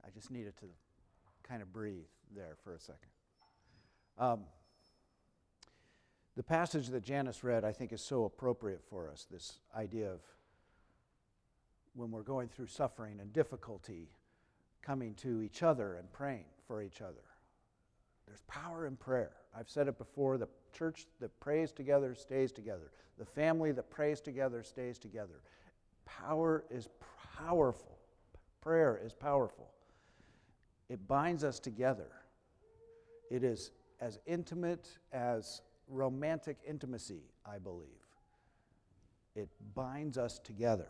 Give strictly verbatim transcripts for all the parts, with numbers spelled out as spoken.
I just needed to kind of breathe there for a second. Um, the passage that Janice read, I think, is so appropriate for us, this idea of when we're going through suffering and difficulty, coming to each other and praying for each other. There's power in prayer. I've said it before, the church that prays together stays together. The family that prays together stays together. Power is powerful. Prayer is powerful. It binds us together. It is as intimate as romantic intimacy, I believe. It binds us together.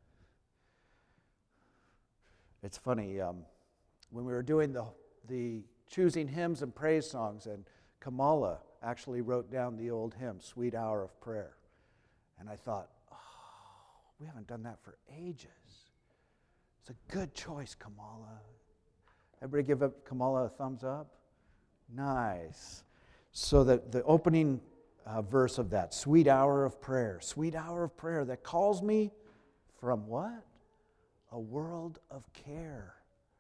It's funny, um, when we were doing the, the choosing hymns and praise songs, and Kamala actually wrote down the old hymn, Sweet Hour of Prayer. And I thought, oh, we haven't done that for ages. It's a good choice, Kamala. Everybody give up Kamala a thumbs up? Nice. So that the opening uh, verse of that, sweet hour of prayer, sweet hour of prayer that calls me from what? A world of care.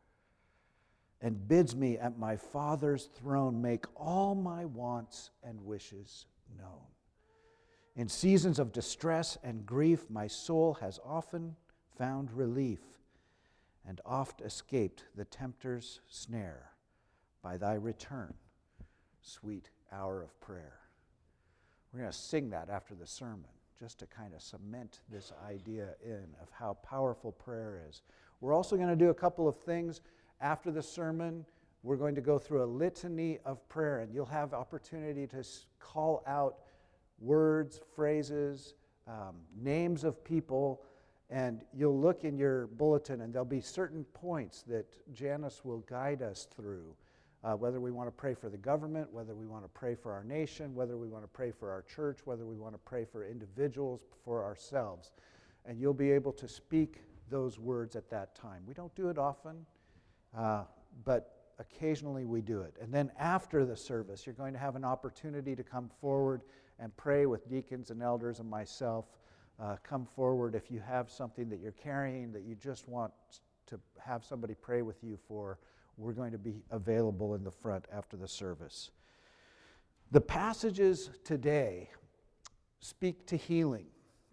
And bids me at my Father's throne make all my wants and wishes known. In seasons of distress and grief, my soul has often found relief and oft escaped the tempter's snare by thy return, sweet hour of prayer. We're going to sing that after the sermon, just to kind of cement this idea in of how powerful prayer is. We're also going to do a couple of things after the sermon. We're going to go through a litany of prayer, and you'll have opportunity to call out words, phrases, um, names of people, and you'll look in your bulletin, and there'll be certain points that Janice will guide us through, uh, whether we want to pray for the government, whether we want to pray for our nation, whether we want to pray for our church, whether we want to pray for individuals, for ourselves. And you'll be able to speak those words at that time. We don't do it often, uh, but occasionally we do it. And then after the service, you're going to have an opportunity to come forward and pray with deacons and elders and myself. Uh, come forward if you have something that you're carrying that you just want to have somebody pray with you for. We're going to be available in the front after the service. The passages today speak to healing,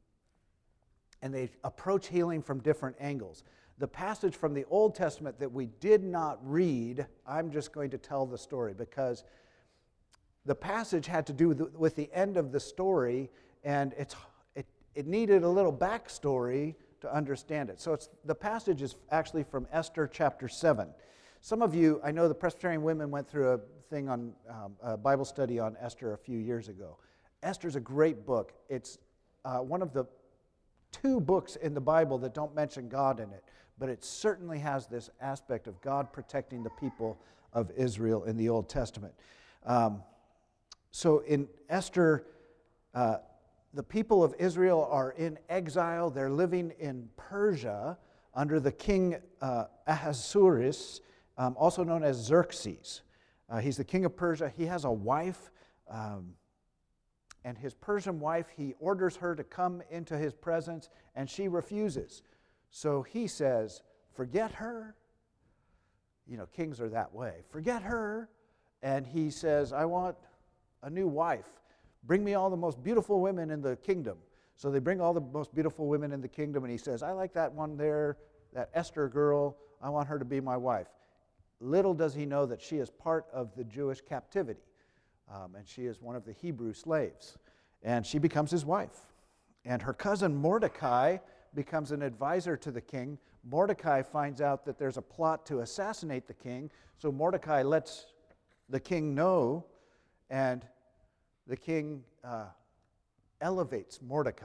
and they approach healing from different angles. The passage from the Old Testament that we did not read, I'm just going to tell the story because the passage had to do with the, with the end of the story, and it's it, it needed a little backstory to understand it. So it's, the passage is actually from Esther chapter seven. Some of you, I know the Presbyterian women went through a thing on um, a Bible study on Esther a few years ago. Esther's a great book. It's uh, one of the two books in the Bible that don't mention God in it, but it certainly has this aspect of God protecting the people of Israel in the Old Testament. Um, so in Esther, uh, the people of Israel are in exile. They're living in Persia under the king uh, Ahasuerus, um, also known as Xerxes. Uh, he's the king of Persia. He has a wife, um, and his Persian wife, he orders her to come into his presence, and she refuses. So he says, forget her. You know, kings are that way. Forget her. And he says, I want a new wife. Bring me all the most beautiful women in the kingdom. So they bring all the most beautiful women in the kingdom, and he says, I like that one there, that Esther girl. I want her to be my wife. Little does he know that she is part of the Jewish captivity, um, and she is one of the Hebrew slaves. And she becomes his wife. And her cousin Mordecai becomes an advisor to the king. Mordecai finds out that there's a plot to assassinate the king, so Mordecai lets the king know, and the king uh, elevates Mordecai.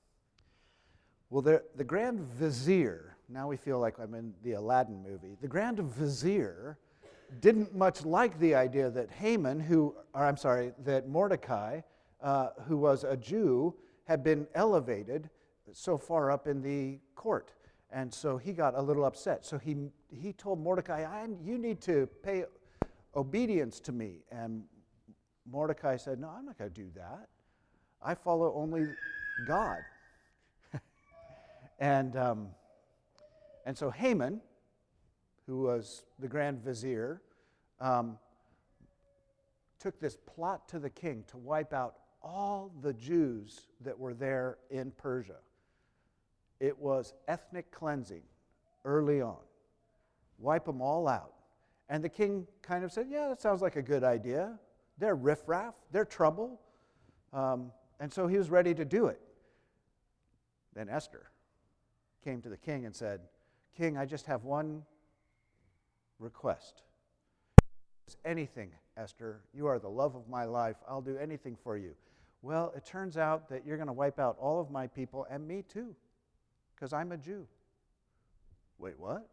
Well, the, the Grand Vizier, now we feel like I'm in the Aladdin movie, the Grand Vizier didn't much like the idea that Haman, who, or I'm sorry, that Mordecai, uh, who was a Jew, had been elevated so far up in the court. And so he got a little upset. So he, he told Mordecai, I, you need to pay obedience to me. And Mordecai said, no, I'm not going to do that. I follow only God. and, um, and so Haman, who was the Grand Vizier, um, took this plot to the king to wipe out all the Jews that were there in Persia. It was ethnic cleansing early on. Wipe them all out. And the king kind of said, yeah, that sounds like a good idea. They're riffraff, they're trouble. Um, and so he was ready to do it. Then Esther came to the king and said, King, I just have one request. Anything, Esther. You are the love of my life. I'll do anything for you. Well, it turns out that you're going to wipe out all of my people and me too, because I'm a Jew. Wait, what?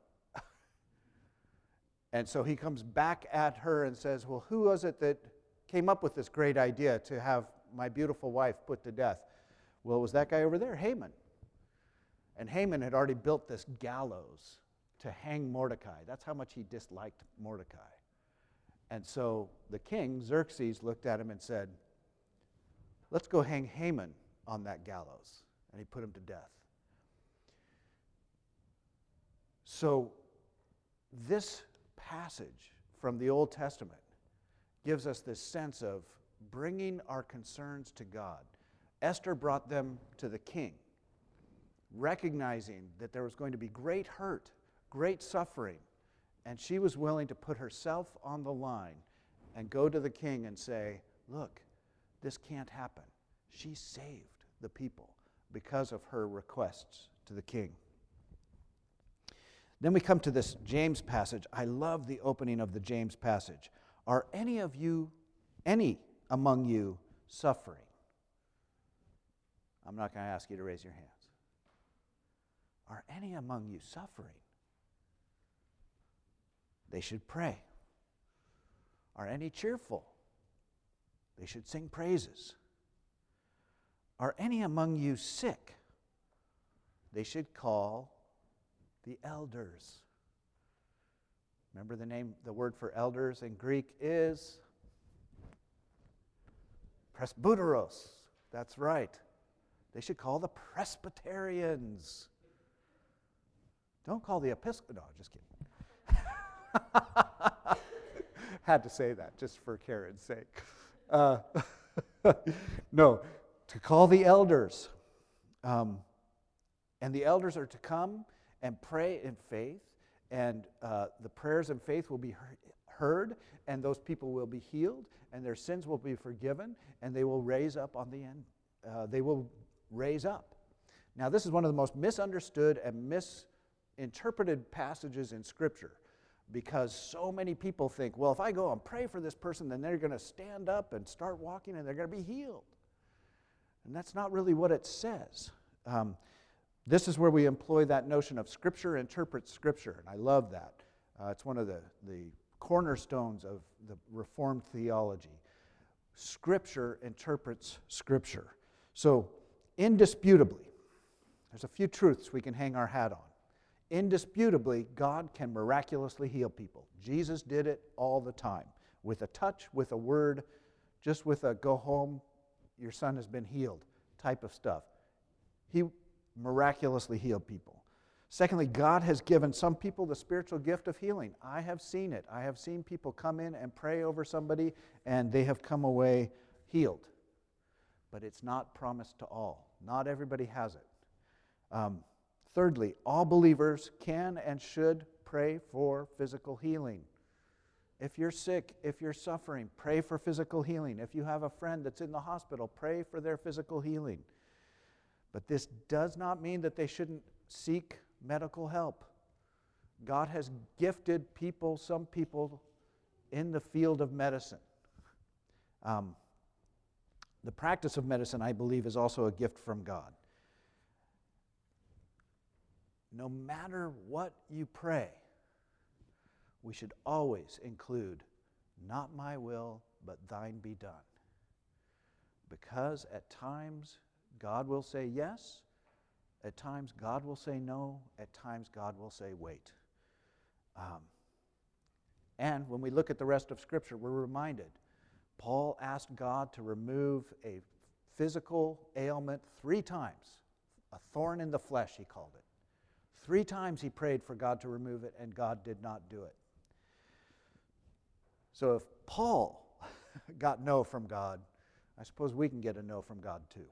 And so he comes back at her and says, well, who was it that came up with this great idea to have my beautiful wife put to death? Well, it was that guy over there, Haman. And Haman had already built this gallows to hang Mordecai. That's how much he disliked Mordecai. And so the king, Xerxes, looked at him and said, let's go hang Haman on that gallows. And he put him to death. So this passage from the Old Testament gives us this sense of bringing our concerns to God. Esther brought them to the king, recognizing that there was going to be great hurt, great suffering, and she was willing to put herself on the line and go to the king and say, look, this can't happen. She saved the people because of her requests to the king. Then we come to this James passage. I love the opening of the James passage. Are any of you, any among you, suffering? I'm not going to ask you to raise your hands. Are any among you suffering? They should pray. Are any cheerful? They should sing praises. Are any among you sick? They should call the elders. Remember the name, the word for elders in Greek is presbyteros. That's right. They should call the Presbyterians. Don't call the Episcopal. No, just kidding. Had to say that just for Karen's sake. Uh, no, to call the elders. Um, and the elders are to come and pray in faith, and uh, the prayers in faith will be heard, and those people will be healed, and their sins will be forgiven, and they will raise up on the end. Uh, they will raise up. Now, this is one of the most misunderstood and misinterpreted passages in Scripture, because so many people think, well, if I go and pray for this person, then they're going to stand up and start walking, and they're going to be healed. And that's not really what it says. Um, This is where we employ that notion of Scripture interprets Scripture, and I love that. Uh, it's one of the, the cornerstones of the Reformed theology. Scripture interprets Scripture. So, indisputably, there's a few truths we can hang our hat on. Indisputably, God can miraculously heal people. Jesus did it all the time. With a touch, with a word, just with a go home, your son has been healed type of stuff. He miraculously healed people. Secondly, God has given some people the spiritual gift of healing. I have seen it. I have seen people come in and pray over somebody, and they have come away healed. But it's not promised to all. Not everybody has it. Um, thirdly, all believers can and should pray for physical healing. If you're sick, if you're suffering, pray for physical healing. If you have a friend that's in the hospital, pray for their physical healing. But this does not mean that they shouldn't seek medical help. God has gifted people, some people, in the field of medicine. Um, the practice of medicine, I believe, is also a gift from God. No matter what you pray, we should always include, not my will, but thine be done. Because at times, God will say yes. At times, God will say no. At times, God will say wait. Um, and when we look at the rest of Scripture, we're reminded, Paul asked God to remove a physical ailment three times. A thorn in the flesh, he called it. Three times he prayed for God to remove it, and God did not do it. So if Paul got no from God, I suppose we can get a no from God too.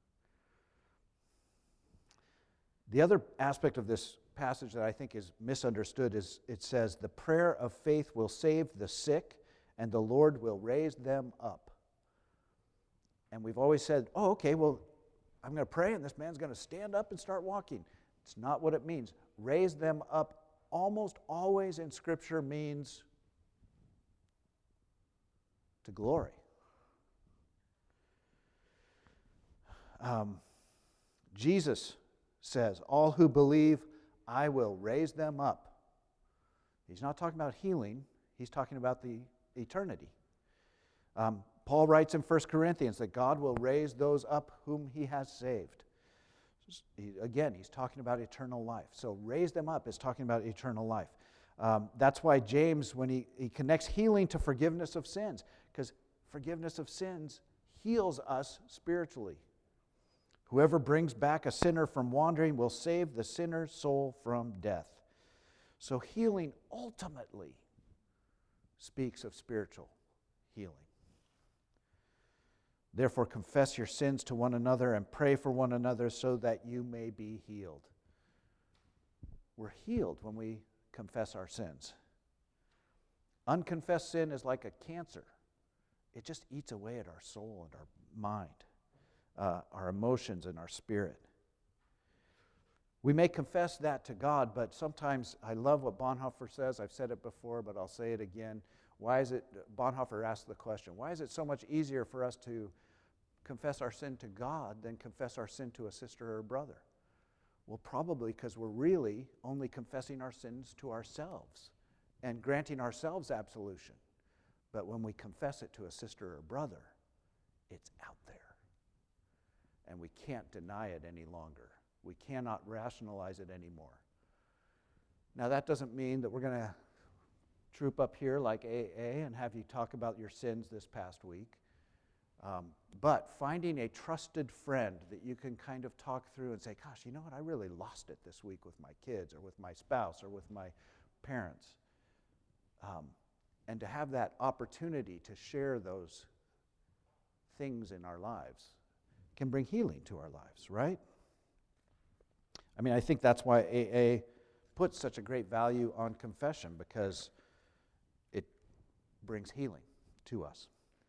The other aspect of this passage that I think is misunderstood is it says, the prayer of faith will save the sick, and the Lord will raise them up. And we've always said, oh, okay, well, I'm going to pray, and this man's going to stand up and start walking. It's not what it means. Raise them up almost always in Scripture means to glory. Um, Jesus says, all who believe, I will raise them up. He's not talking about healing. He's talking about the eternity. Um, Paul writes in First Corinthians that God will raise those up whom he has saved. He, again, he's talking about eternal life. So raise them up is talking about eternal life. Um, that's why James, when he, he connects healing to forgiveness of sins, because forgiveness of sins heals us spiritually. Whoever brings back a sinner from wandering will save the sinner's soul from death. So healing ultimately speaks of spiritual healing. Therefore, confess your sins to one another and pray for one another so that you may be healed. We're healed when we confess our sins. Unconfessed sin is like a cancer. It just eats away at our soul and our mind, uh, our emotions and our spirit. We may confess that to God, but sometimes I love what Bonhoeffer says. I've said it before, but I'll say it again. Why is it, Bonhoeffer asked the question, why is it so much easier for us to confess our sin to God than confess our sin to a sister or a brother? Well, probably because we're really only confessing our sins to ourselves and granting ourselves absolution. But when we confess it to a sister or a brother, it's out there. And we can't deny it any longer. We cannot rationalize it anymore. Now, that doesn't mean that we're going to troop up here like A A and have you talk about your sins this past week. Um, but finding a trusted friend that you can kind of talk through and say, gosh, you know what, I really lost it this week with my kids or with my spouse or with my parents. Um, and to have that opportunity to share those things in our lives can bring healing to our lives, right? I mean, I think that's why A A puts such a great value on confession, because it brings healing to us.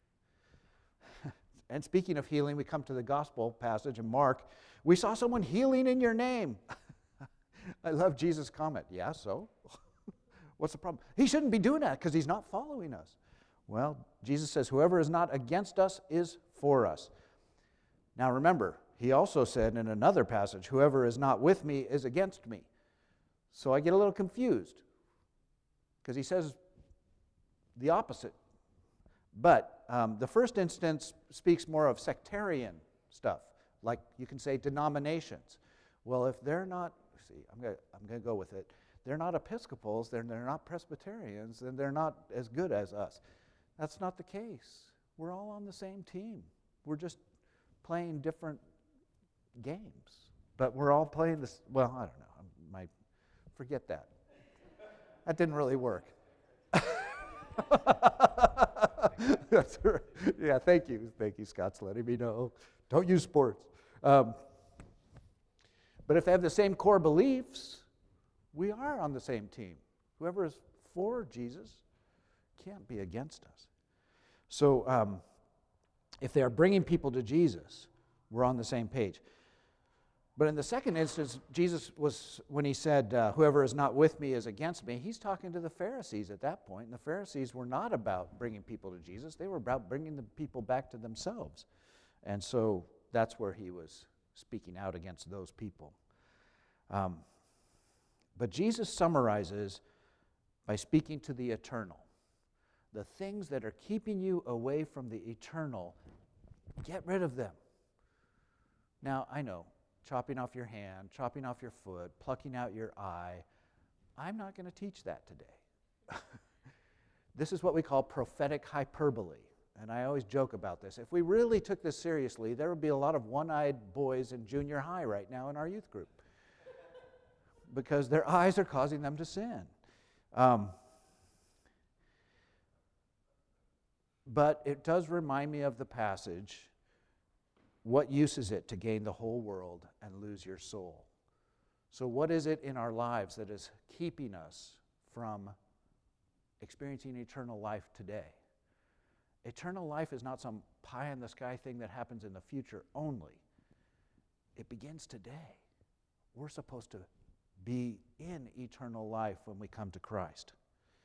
And speaking of healing, we come to the gospel passage in Mark. We saw someone healing in your name. I love Jesus' comment. Yeah, so? What's the problem? He shouldn't be doing that because he's not following us. Well, Jesus says, whoever is not against us is for us. Now remember, he also said in another passage, whoever is not with me is against me. So I get a little confused because he says the opposite. But um, the first instance speaks more of sectarian stuff, like you can say denominations. Well, if they're not, see, I'm going I'm going to go with it. They're not Episcopals, they're, they're not Presbyterians, then they're not as good as us. That's not the case. We're all on the same team. We're just playing different games. But we're all playing this, well, I don't know. I might forget that. That didn't really work. That's right. Yeah, thank you. Thank you, Scott's letting me know. Don't use sports. Um, but if they have the same core beliefs, we are on the same team. Whoever is for Jesus can't be against us. So um, if they are bringing people to Jesus, we're on the same page. But in the second instance, Jesus was, when he said, uh, whoever is not with me is against me, he's talking to the Pharisees at that point. And the Pharisees were not about bringing people to Jesus. They were about bringing the people back to themselves. And so that's where he was speaking out against those people. Um, but Jesus summarizes by speaking to the eternal. The things that are keeping you away from the eternal, get rid of them. Now, I know, chopping off your hand, chopping off your foot, plucking out your eye. I'm not going to teach that today. This is what we call prophetic hyperbole. And I always joke about this. If we really took this seriously, there would be a lot of one-eyed boys in junior high right now in our youth group. because their eyes are causing them to sin. Um, but it does remind me of the passage, what use is it to gain the whole world and lose your soul? So what is it in our lives that is keeping us from experiencing eternal life today? Eternal life is not some pie-in-the-sky thing that happens in the future only. It begins today. We're supposed to be in eternal life when we come to Christ.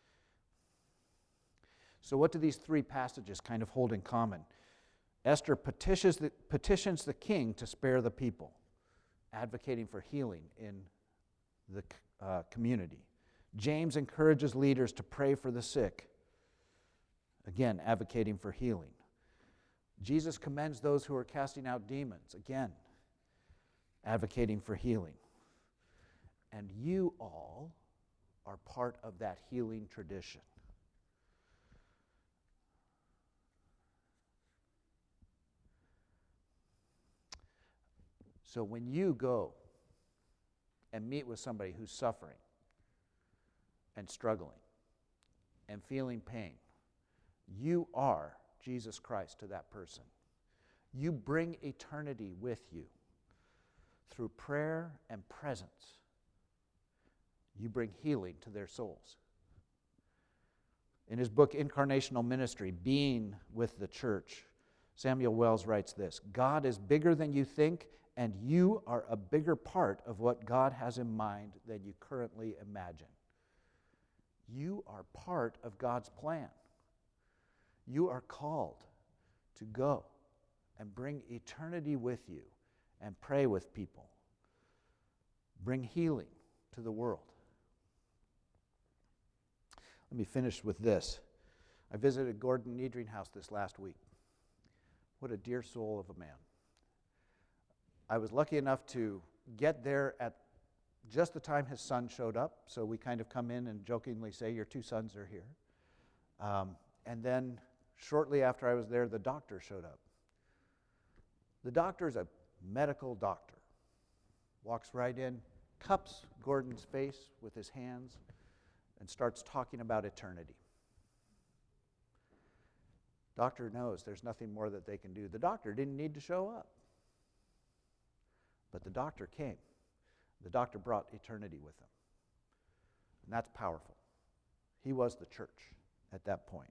So what do these three passages kind of hold in common? Esther petitions the, petitions the king to spare the people, advocating for healing in the uh, community. James encourages leaders to pray for the sick, again, advocating for healing. Jesus commends those who are casting out demons, again, advocating for healing. And you all are part of that healing tradition. So when you go and meet with somebody who's suffering and struggling and feeling pain, you are Jesus Christ to that person. You bring eternity with you through prayer and presence. You bring healing to their souls. In his book, Incarnational Ministry, Being with the Church, Samuel Wells writes this: God is bigger than you think, and you are a bigger part of what God has in mind than you currently imagine. You are part of God's plan. You are called to go and bring eternity with you and pray with people. Bring healing to the world. Let me finish with this. I visited Gordon Niedringhaus this last week. What a dear soul of a man. I was lucky enough to get there at just the time his son showed up, so we kind of come in and jokingly say, your two sons are here. Um, and then shortly after I was there, the doctor showed up. The doctor is a medical doctor. Walks right in, cups Gordon's face with his hands, and starts talking about eternity. Doctor knows there's nothing more that they can do. The doctor didn't need to show up. But the doctor came. The doctor brought eternity with him. And that's powerful. He was the church at that point.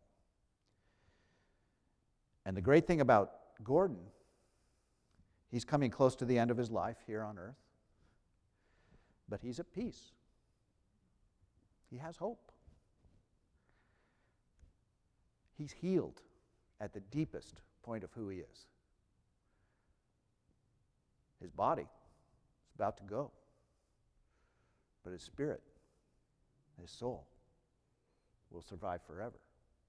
And the great thing about Gordon, he's coming close to the end of his life here on earth, but he's at peace. He has hope. He's healed at the deepest point of who he is. His body is about to go, but his spirit, his soul, will survive forever.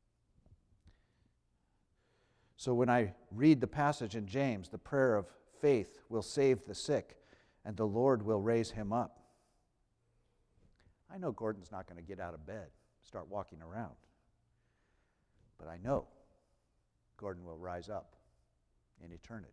So when I read the passage in James, the prayer of faith will save the sick, and the Lord will raise him up. I know Gordon's not going to get out of bed, start walking around, but I know Gordon will rise up in eternity.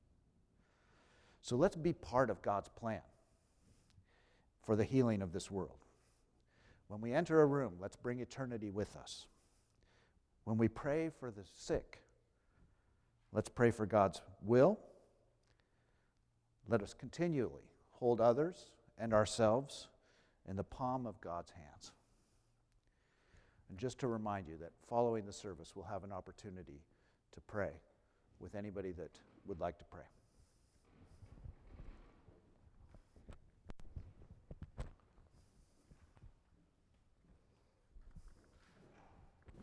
So let's be part of God's plan for the healing of this world. When we enter a room, let's bring eternity with us. When we pray for the sick, let's pray for God's will. Let us continually hold others and ourselves in the palm of God's hands. And just to remind you that following the service, we'll have an opportunity to pray with anybody that would like to pray.